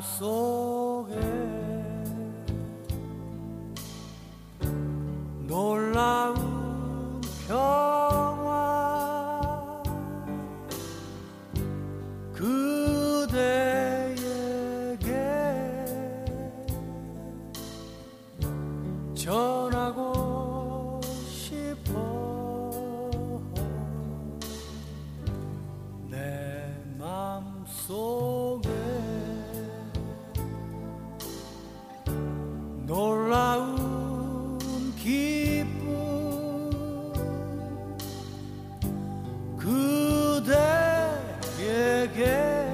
속에 놀라운 평화 그대에게 전하고 싶어. 내 맘속에 놀라운 기쁨 그대에게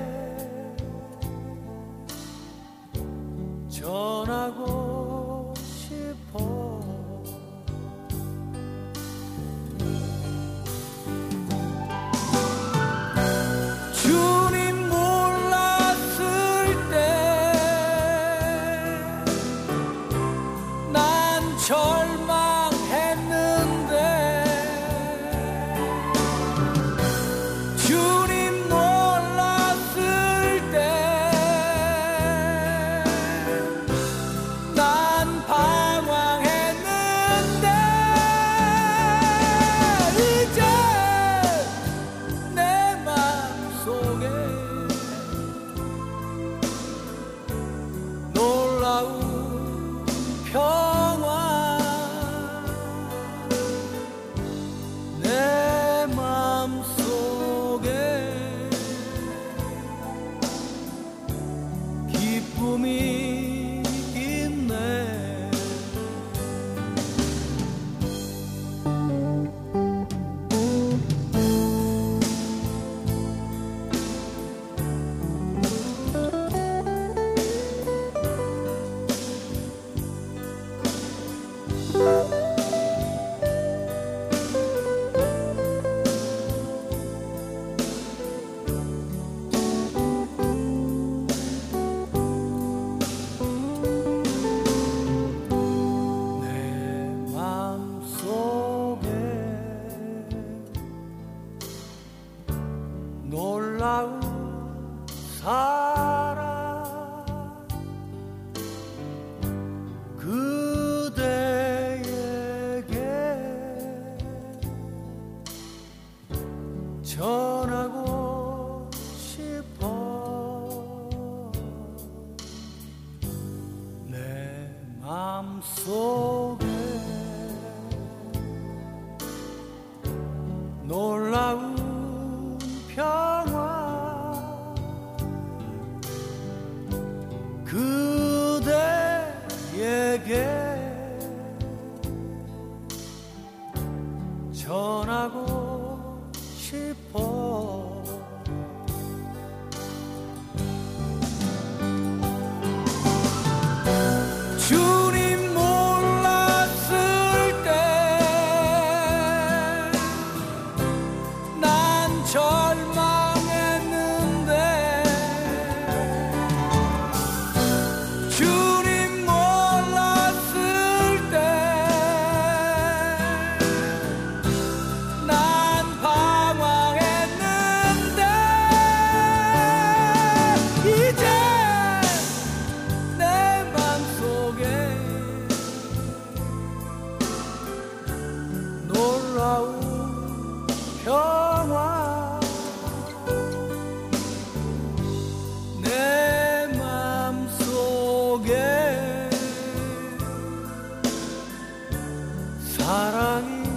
전하고 싶어. 주님 몰랐을 때 난 절망했는데 주님 몰랐을 때 난 방황했는데 이제 내 맘속에 놀라운 평화 내 맘속에 기쁨이 있네. 내 맘속에 놀라운 사랑 그대에게 전하고 싶어. 내 맘속에 놀라운 평화 그대에게 전하고 싶어. 주님 몰랐을 때 난 절망했는데 주님 몰랐을 때 난 방황했는데 이제 내 맘속에 놀라운 평화 내 맘속에 사랑이